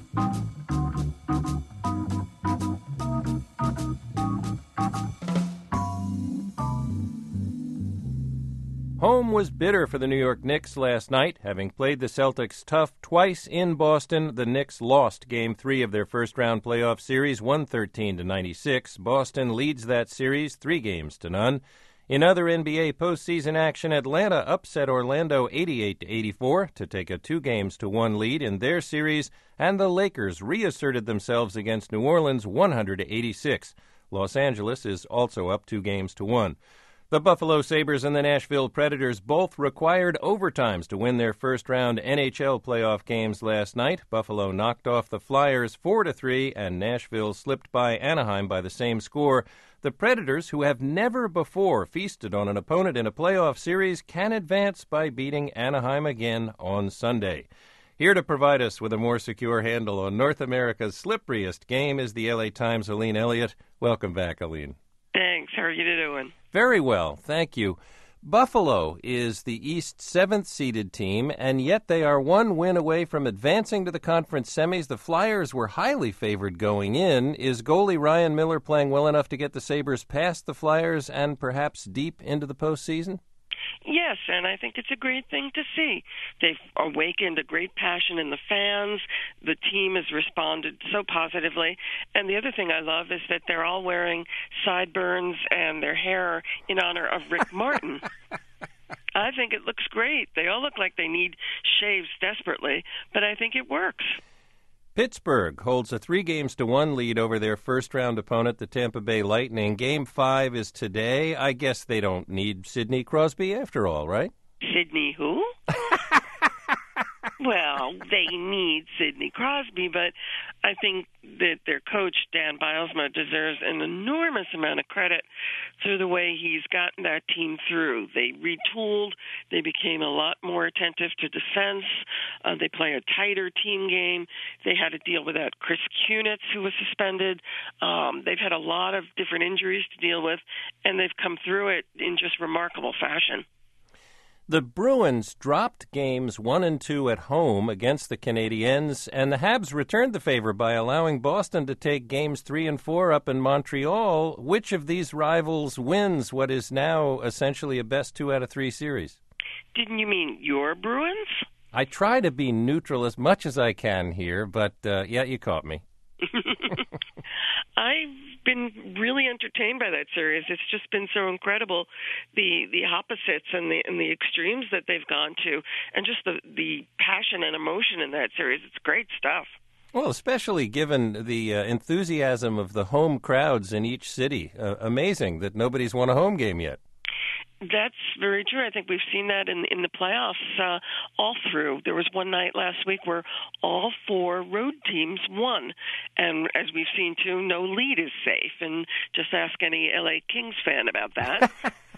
Home was bitter for the New York Knicks last night. Having played the Celtics tough twice in Boston, the Knicks lost Game 3 of their first-round playoff series, 113-96. Boston leads that series 3-0. In other NBA postseason action, Atlanta upset Orlando 88-84 to take a 2-1 lead in their series, and the Lakers reasserted themselves against New Orleans 100-86. Los Angeles is also up 2-1. The Buffalo Sabres and the Nashville Predators both required overtimes to win their first-round NHL playoff games last night. Buffalo knocked off the Flyers 4-3, and Nashville slipped by Anaheim by the same score. The Predators, who have never before feasted on an opponent in a playoff series, can advance by beating Anaheim again on Sunday. Here to provide us with a more secure handle on North America's slipperiest game is the LA Times' Aline Elliott. Welcome back, Aline. Thanks. How are you doing? Very well, thank you. Buffalo is the East's 7th-seeded team, and yet they are one win away from advancing to the conference semis. The Flyers were highly favored going in. Is goalie Ryan Miller playing well enough to get the Sabres past the Flyers and perhaps deep into the postseason? Yes, and I think it's a great thing to see. They've awakened a great passion in the fans. The team has responded so positively. And the other thing I love is that they're all wearing sideburns and their hair in honor of Rick Martin. I think it looks great. They all look like they need shaves desperately, but I think it works. Pittsburgh holds a 3-1 lead over their first-round opponent, the Tampa Bay Lightning. Game 5 is today. I guess they don't need Sidney Crosby after all, right? Sidney who? Well, they need Sidney Crosby, but I think that their coach, Dan Bylsma, deserves an enormous amount of credit for the way he's gotten that team through. They retooled. They became a lot more attentive to defense. They play a tighter team game. They had to deal with that Chris Kunitz, who was suspended. They've had a lot of different injuries to deal with, and they've come through it in just remarkable fashion. The Bruins dropped games 1 and 2 at home against the Canadiens, and the Habs returned the favor by allowing Boston to take games 3 and 4 up in Montreal. Which of these rivals wins what is now essentially a best 2 out of 3 series? Didn't you mean your Bruins? I try to be neutral as much as I can here, but yeah, you caught me. I've been really entertained by that series. It's just been so incredible, the opposites and the extremes that they've gone to, and just the passion and emotion in that series. It's great stuff. Well, especially given the enthusiasm of the home crowds in each city. Amazing that nobody's won a home game yet. That's very true. I think we've seen that in the playoffs all through. There was one night last week where all 4 road teams won. And as we've seen, too, no lead is safe. And just ask any L.A. Kings fan about that.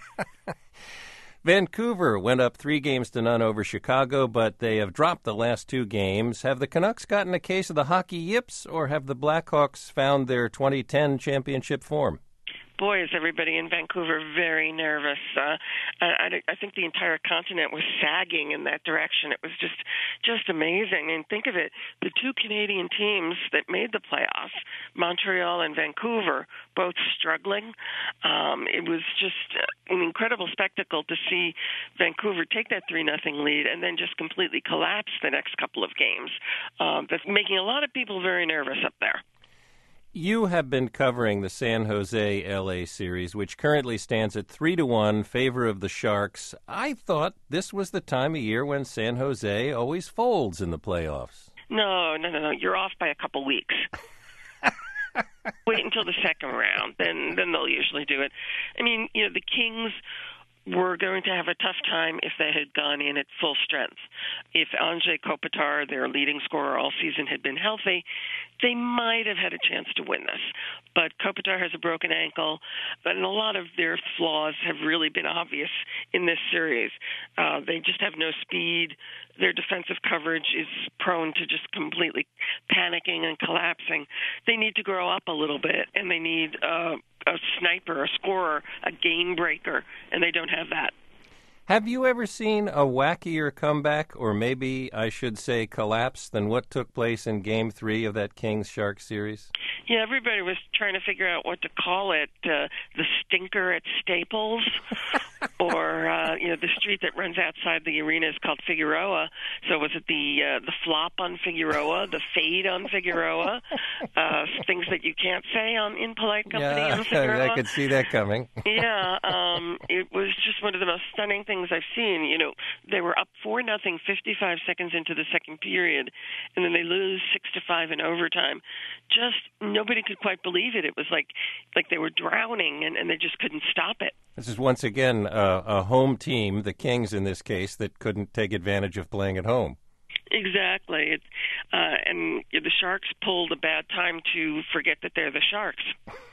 Vancouver went up 3-0 over Chicago, but they have dropped the last 2 games. Have the Canucks gotten a case of the hockey yips, or have the Blackhawks found their 2010 championship form? Boy, is everybody in Vancouver very nervous. I think the entire continent was sagging in that direction. It was just amazing. And think of it, the 2 Canadian teams that made the playoffs, Montreal and Vancouver, both struggling. It was just an incredible spectacle to see Vancouver take that 3-0 lead and then just completely collapse the next couple of games. That's making a lot of people very nervous up there. You have been covering the San Jose-LA series, which currently stands at 3-1 favor of the Sharks. I thought this was the time of year when San Jose always folds in the playoffs. No. You're off by a couple weeks. Wait until the second round, then they'll usually do it. I mean, the Kings were going to have a tough time if they had gone in at full strength. If Anze Kopitar, their leading scorer all season, had been healthy, they might have had a chance to win this. But Kopitar has a broken ankle, and a lot of their flaws have really been obvious in this series. They just have no speed. Their defensive coverage is prone to just completely panicking and collapsing. They need to grow up a little bit, and they need a sniper, a scorer, a game breaker, and they don't have that. Have you ever seen a wackier comeback, or maybe I should say collapse, than what took place in Game 3 of that Kings-Sharks series? Yeah, everybody was trying to figure out what to call it. The stinker at Staples, or the street that runs outside the arena is called Figueroa. So was it the flop on Figueroa, the fade on Figueroa, things that you can't say on in polite company on Figueroa? I could see that coming. Yeah, it was just one of the most stunning things I've seen. You know, they were up 4-0, 55 seconds into the second period, and then they lose 6-5 in overtime. Just nobody could quite believe it. It was like they were drowning, and they just couldn't stop it. This is once again a home team, the Kings in this case, that couldn't take advantage of playing at home. Exactly. And the Sharks pulled a bad time to forget that they're the Sharks.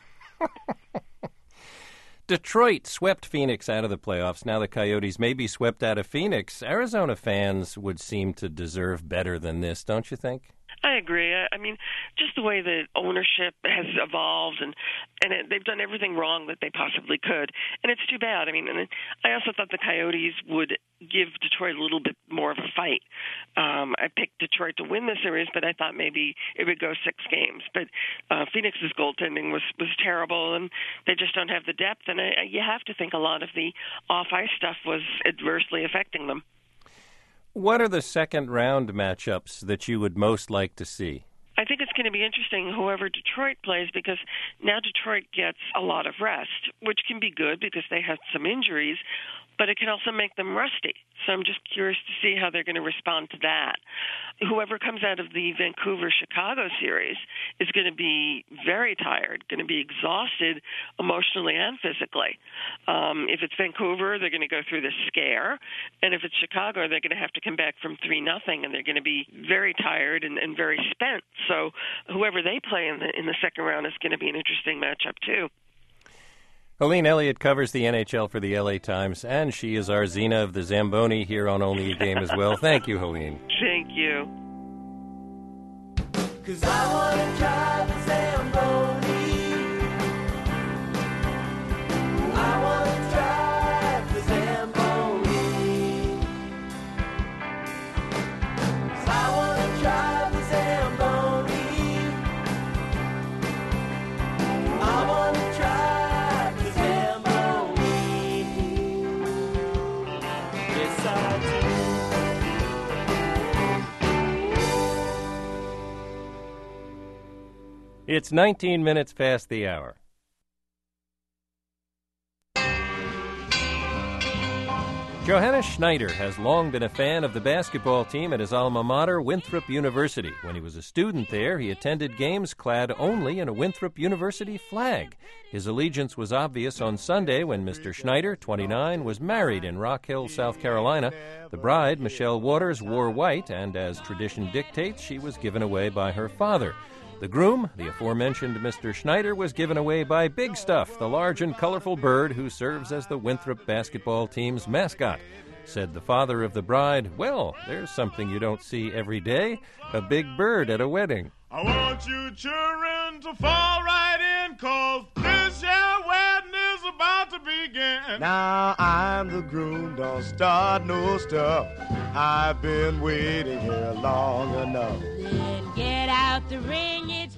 Detroit swept Phoenix out of the playoffs. Now the Coyotes may be swept out of Phoenix. Arizona fans would seem to deserve better than this, don't you think? I agree. I mean, just the way that ownership has evolved, and they've done everything wrong that they possibly could, and it's too bad. I mean, and I also thought the Coyotes would give Detroit a little bit more of a fight. I picked Detroit to win the series, but I thought maybe it would go 6 games. But Phoenix's goaltending was terrible, and they just don't have the depth, and you have to think a lot of the off-ice stuff was adversely affecting them. What are the second-round matchups that you would most like to see? I think it's going to be interesting whoever Detroit plays, because now Detroit gets a lot of rest, which can be good because they have some injuries, but it can also make them rusty. So I'm just curious to see how they're going to respond to that. Whoever comes out of the Vancouver-Chicago series is going to be very tired, going to be exhausted emotionally and physically. If it's Vancouver, they're going to go through this scare. And if it's Chicago, they're going to have to come back from 3-0, and they're going to be very tired and very spent. So whoever they play in the second round is going to be an interesting matchup, too. Helene Elliott covers the NHL for the LA Times, and she is our Xena of the Zamboni here on Only a Game as well. Thank you, Helene. Thank you. 'Cause I want to drive the Zamboni. I want to drive the Zamboni. 'Cause I want to drive the Zamboni. I want to drive the Zamboni. Yes, I do. It's 19 minutes past the hour. Johannes Schneider has long been a fan of the basketball team at his alma mater, Winthrop University. When he was a student there, he attended games clad only in a Winthrop University flag. His allegiance was obvious on Sunday when Mr. Schneider, 29, was married in Rock Hill, South Carolina. The bride, Michelle Waters, wore white, and as tradition dictates, she was given away by her father. The groom, the aforementioned Mr. Schneider, was given away by Big Stuff, the large and colorful bird who serves as the Winthrop basketball team's mascot. Said the father of the bride, "Well, there's something you don't see every day, a big bird at a wedding." I want you children to fall right in, 'cause this here wedding is about to begin. Now I'm the groom, don't start no stuff. I've been waiting here long enough. Then get out the ring, it's